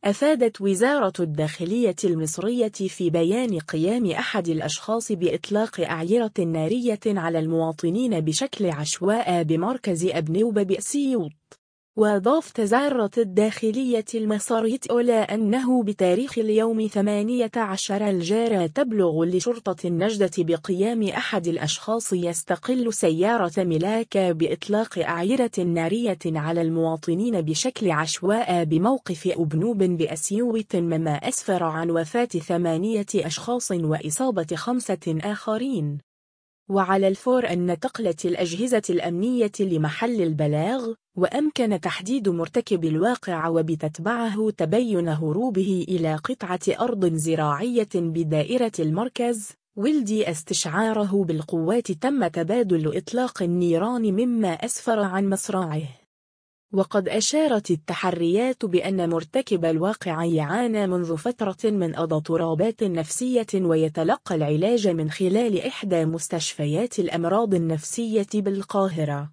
أفادت وزارة الداخلية المصرية في بيان قيام أحد الأشخاص بإطلاق أعيرة نارية على المواطنين بشكل عشواء بمركز أبنوب بأسيوط. وأضافت وزارة الداخلية المصرية أنه بتاريخ اليوم 18 الجاري تبلغ لشرطة النجدة بقيام أحد الأشخاص يستقل سيارة ملاك بإطلاق أعيرة نارية على المواطنين بشكل عشواء بموقف أبنوب بأسيوط، مما أسفر عن وفاة 8 أشخاص وإصابة 5 آخرين. وعلى الفور أن انتقلت الأجهزة الأمنية لمحل البلاغ، وأمكن تحديد مرتكب الواقع وبتتبعه تبين هروبه إلى قطعة أرض زراعية بدائرة المركز، والذي استشعاره بالقوات تم تبادل إطلاق النيران مما أسفر عن مصرعه. وقد أشارت التحريات بأن مرتكب الواقع يعانى منذ فترة من اضطرابات نفسية ويتلقى العلاج من خلال إحدى مستشفيات الأمراض النفسية بالقاهرة.